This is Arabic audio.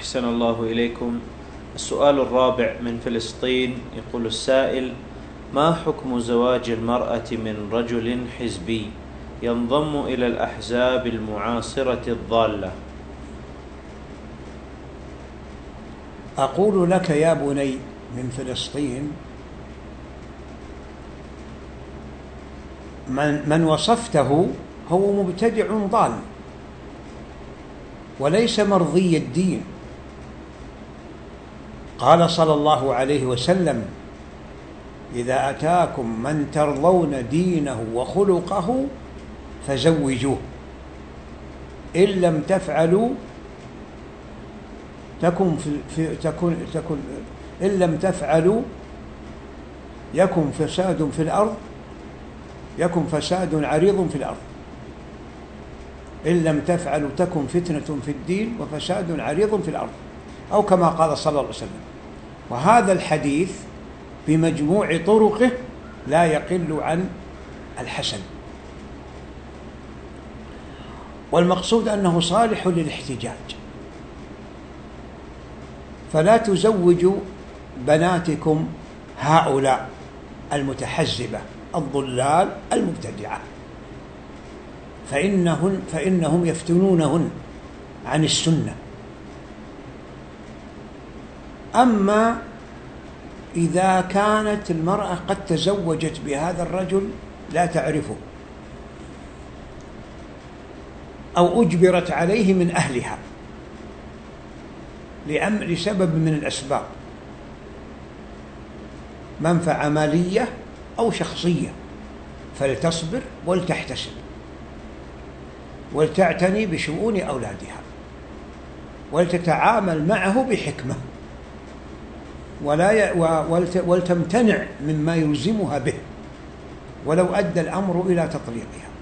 أحسن الله إليكم. السؤال الرابع من فلسطين، يقول السائل: ما حكم زواج المرأة من رجل حزبي ينضم إلى الأحزاب المعاصرة الضالة؟ أقول لك يا بني من فلسطين، من وصفته هو مبتدع ضال وليس مرضي الدين. قال صلى الله عليه وسلم: إذا أتاكم من ترضون دينه وخلقه فزوجوه، إن لم تفعلوا يكن فساد في الأرض، يكن فساد عريض في الأرض. إن لم تفعلوا تكن فتنة في الدين وفساد عريض في الأرض، أو كما قال صلى الله عليه وسلم. وهذا الحديث بمجموع طرقه لا يقل عن الحسن، والمقصود أنه صالح للاحتجاج. فلا تزوجوا بناتكم هؤلاء المتحزبة الضلال المبتدعة، فإنهم يفتنونهن عن السنة. أما إذا كانت المرأة قد تزوجت بهذا الرجل لا تعرفه، أو أجبرت عليه من أهلها لسبب من الأسباب، منفعة مالية أو شخصية، فلتصبر ولتحتسب ولتعتني بشؤون أولادها ولتتعامل معه بحكمة، ولتمتنع مما يلزمها به ولو أدى الأمر إلى تطليقها.